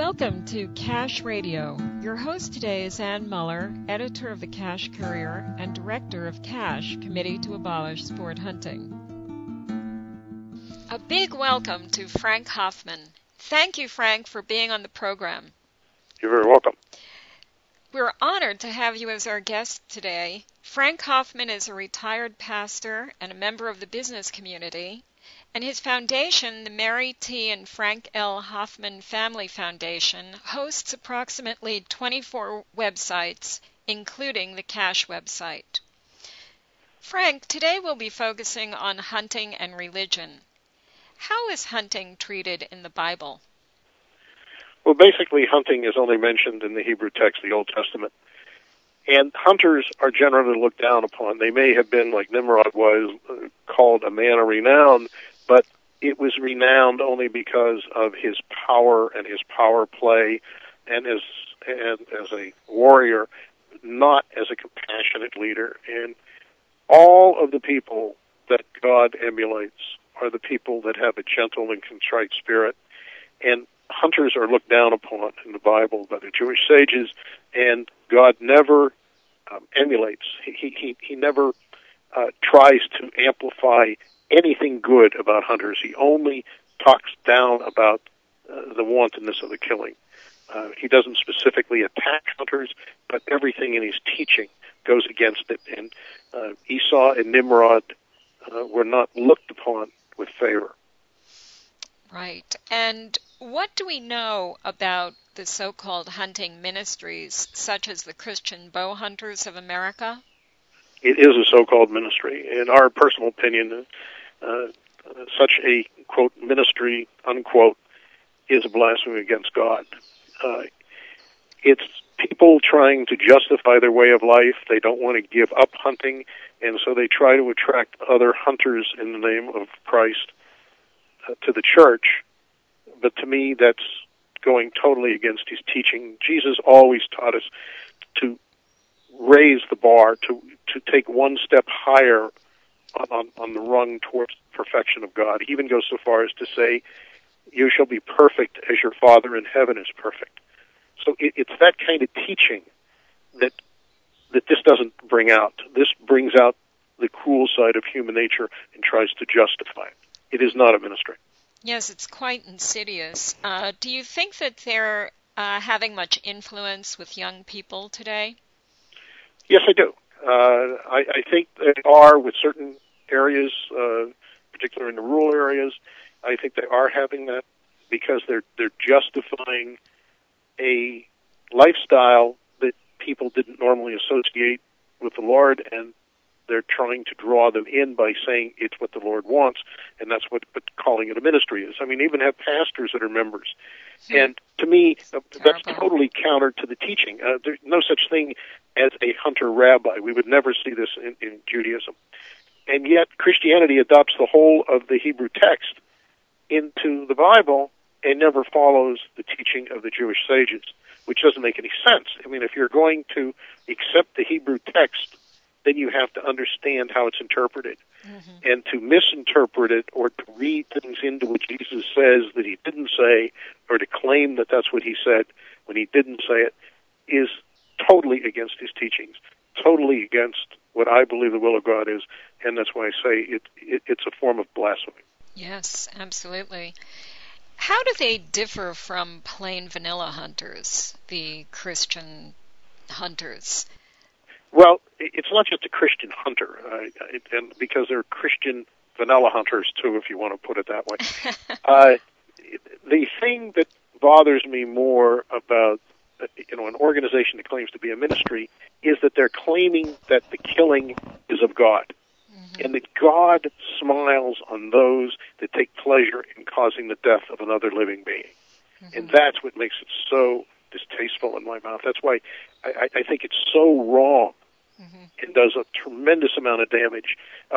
Welcome to Cache Radio. Your host today is Ann Muller, editor of the Cache Courier and director of Cache, Committee to Abolish Sport Hunting. A big welcome to Frank Hoffman. Thank you, Frank, for being on the program. You're very welcome. We're honored to have you as our guest today. Frank Hoffman is a retired pastor and a member of the business community, and his foundation, the Mary T. and Frank L. Hoffman Family Foundation, hosts approximately 24 websites, including the Cache website. Frank, today we'll be focusing on hunting and religion. How is hunting treated in the Bible? Well, basically, hunting is only mentioned in the Hebrew text, the Old Testament. And hunters are generally looked down upon. They may have been, like Nimrod was, called a man of renown, but it was renowned only because of his power and his power play and as a warrior, not as a compassionate leader. And all of the people that God emulates are the people that have a gentle and contrite spirit. And hunters are looked down upon in the Bible by the Jewish sages, and God never emulates. He never tries to amplify anything good about hunters. He only talks down about the wantonness of the killing. He doesn't specifically attack hunters, but everything in his teaching goes against it. And Esau and Nimrod were not looked upon with favor. Right. And what do we know about the so-called hunting ministries, such as the Christian Bow Hunters of America? It is a so-called ministry. In our personal opinion, such a, quote, ministry, unquote, is a blasphemy against God. It's people trying to justify their way of life. They don't want to give up hunting, and so they try to attract other hunters in the name of Christ to the church. But to me, that's going totally against his teaching. Jesus always taught us to raise the bar, to take one step higher on the rung towards the perfection of God. He even goes so far as to say, you shall be perfect as your Father in heaven is perfect. So it's that kind of teaching that this doesn't bring out. This brings out the cruel side of human nature and tries to justify it. It is not a ministry. Yes, it's quite insidious. Do you think that they're having much influence with young people today? Yes, I do. I think they are with certain areas, particularly in the rural areas. I think they are having that because they're justifying a lifestyle that people didn't normally associate with the Lord, and they're trying to draw them in by saying it's what the Lord wants, and that's what calling it a ministry is. I mean, even have pastors that are members. And to me, that's totally counter to the teaching. There's no such thing as a hunter rabbi. We would never see this in Judaism. And yet Christianity adopts the whole of the Hebrew text into the Bible and never follows the teaching of the Jewish sages, which doesn't make any sense. I mean, if you're going to accept the Hebrew text, then you have to understand how it's interpreted. Mm-hmm. And to misinterpret it or to read things into what Jesus says that he didn't say, or to claim that that's what he said when he didn't say it, is totally against his teachings, totally against what I believe the will of God is, and that's why I say it's a form of blasphemy. Yes, absolutely. How do they differ from plain vanilla hunters, the Christian hunters? Well, it's not just a Christian hunter, and because there are Christian vanilla hunters, too, if you want to put it that way. The thing that bothers me more about an organization that claims to be a ministry is that they're claiming that the killing is of God, mm-hmm. and that God smiles on those that take pleasure in causing the death of another living being. Mm-hmm. And that's what makes it so distasteful in my mouth. That's why I think it's so wrong. Mm-hmm. It does a tremendous amount of damage.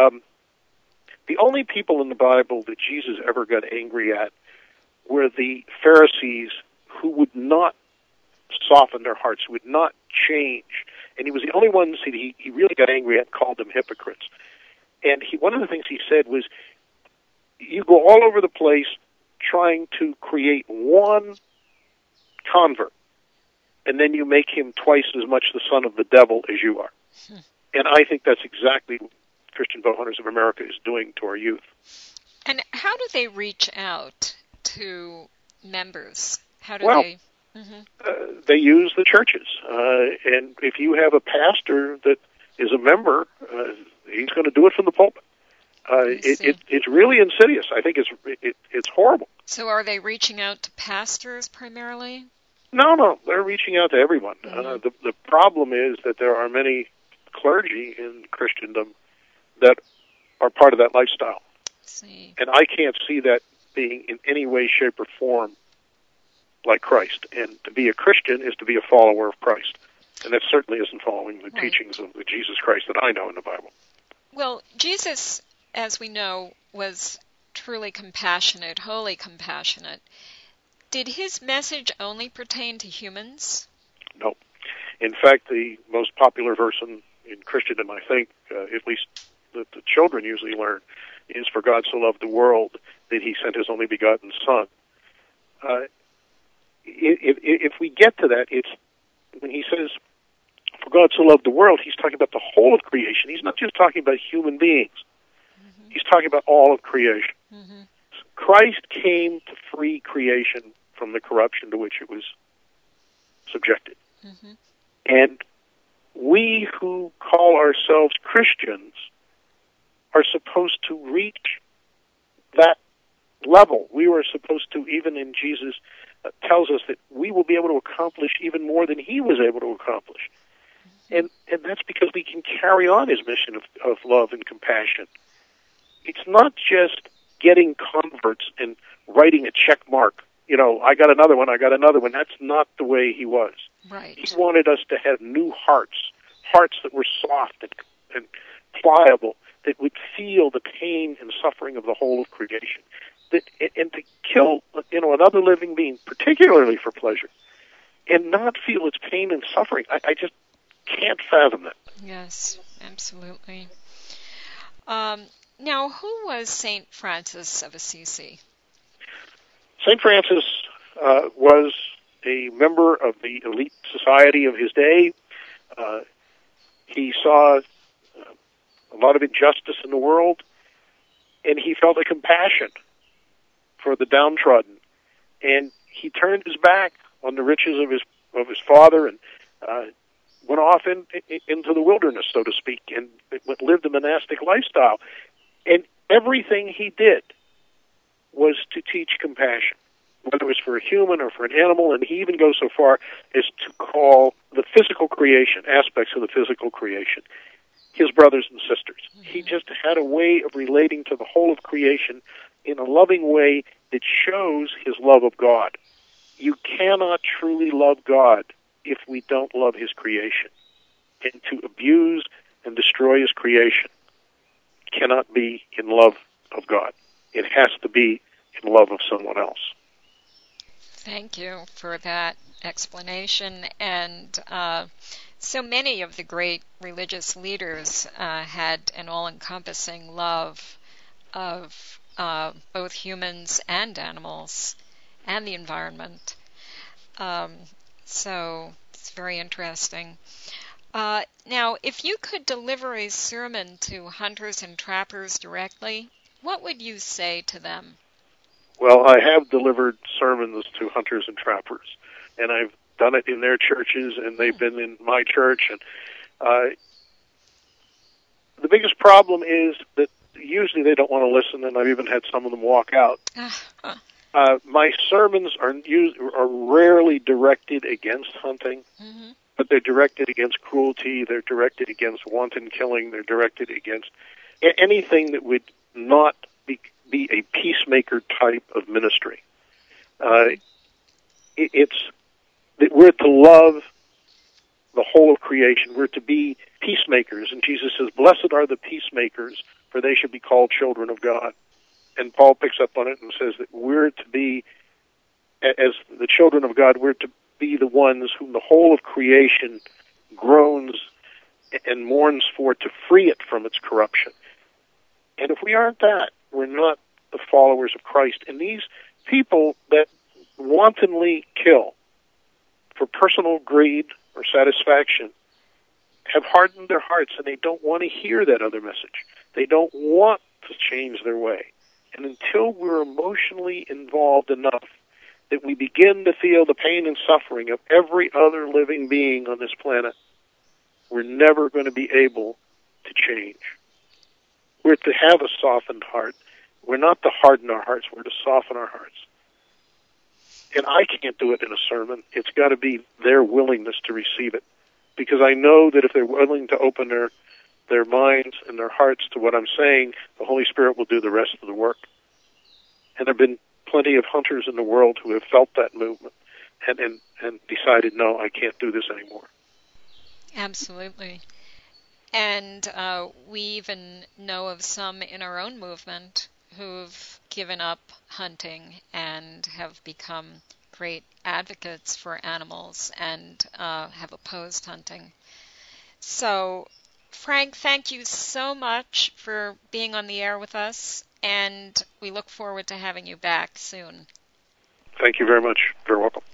The only people in the Bible that Jesus ever got angry at were the Pharisees, who would not soften their hearts, would not change. And he was the only ones that he really got angry at and called them hypocrites. And one of the things he said was, you go all over the place trying to create one convert, and then you make him twice as much the son of the devil as you are. And I think that's exactly what Christian Bowhunters of America is doing to our youth. And how do they reach out to members? How do they? They use the churches. And if you have a pastor that is a member, he's going to do it from the pulpit. It's really insidious. I think it's horrible. So are they reaching out to pastors primarily? No, they're reaching out to everyone. The problem is that there are many clergy in Christendom that are part of that lifestyle. And I can't see that being in any way, shape, or form like Christ. And to be a Christian is to be a follower of Christ. And that certainly isn't following the teachings of the Jesus Christ that I know in the Bible. Well, Jesus, as we know, was truly compassionate, wholly compassionate. Did his message only pertain to humans? No. In fact, the most popular verse in Christendom, I think, at least that the children usually learn, is, "For God so loved the world that he sent his only begotten Son." If we get to that, it's when he says, "For God so loved the world," he's talking about the whole of creation. He's not just talking about human beings. He's talking about all of creation. Christ came to free creation from the corruption to which it was subjected. And we who call ourselves Christians are supposed to reach that level. We were supposed to, even in Jesus, tells us that we will be able to accomplish even more than he was able to accomplish. And that's because we can carry on his mission of love and compassion. It's not just getting converts and writing a check mark. I got another one, I got another one. That's not the way he was. Right. He wanted us to have new hearts that were soft and pliable, that would feel the pain and suffering of the whole of creation. And to kill, another living being, particularly for pleasure, and not feel its pain and suffering. I just can't fathom that. Yes, absolutely. Now, who was St. Francis of Assisi? St. Francis was a member of the elite society of his day. He saw a lot of injustice in the world, and he felt a compassion for the downtrodden. And he turned his back on the riches of his father and went off into the wilderness, so to speak, and lived a monastic lifestyle. And everything he did was to teach compassion, whether it was for a human or for an animal, and he even goes so far as to call the physical creation, aspects of the physical creation, his brothers and sisters. He just had a way of relating to the whole of creation in a loving way that shows his love of God. You cannot truly love God if we don't love his creation. And to abuse and destroy his creation cannot be in love of God. It has to be in love of someone else. Thank you for that explanation. And so many of the great religious leaders had an all-encompassing love of both humans and animals and the environment. So it's very interesting. Now, if you could deliver a sermon to hunters and trappers directly, what would you say to them? Well, I have delivered sermons to hunters and trappers, and I've done it in their churches, and they've been in my church. And the biggest problem is that usually they don't want to listen, and I've even had some of them walk out. My sermons are rarely directed against hunting, but they're directed against cruelty, they're directed against wanton killing, they're directed against anything that would not be a peacemaker type of ministry. It's that we're to love the whole of creation. We're to be peacemakers. And Jesus says, "Blessed are the peacemakers, for they should be called children of God." And Paul picks up on it and says that we're to be, as the children of God, we're to be the ones whom the whole of creation groans and mourns for, to free it from its corruption. And if we aren't that, we're not the followers of Christ. And these people that wantonly kill for personal greed or satisfaction have hardened their hearts, and they don't want to hear that other message. They don't want to change their way. And until we're emotionally involved enough that we begin to feel the pain and suffering of every other living being on this planet, we're never going to be able to change. We're to have a softened heart. We're not to harden our hearts. We're to soften our hearts. And I can't do it in a sermon. It's got to be their willingness to receive it. Because I know that if they're willing to open their minds and their hearts to what I'm saying, the Holy Spirit will do the rest of the work. And there have been plenty of hunters in the world who have felt that movement and decided, no, I can't do this anymore. Absolutely. And we even know of some in our own movement who've given up hunting and have become great advocates for animals and have opposed hunting. So, Frank, thank you so much for being on the air with us, and we look forward to having you back soon. Thank you very much. You're welcome.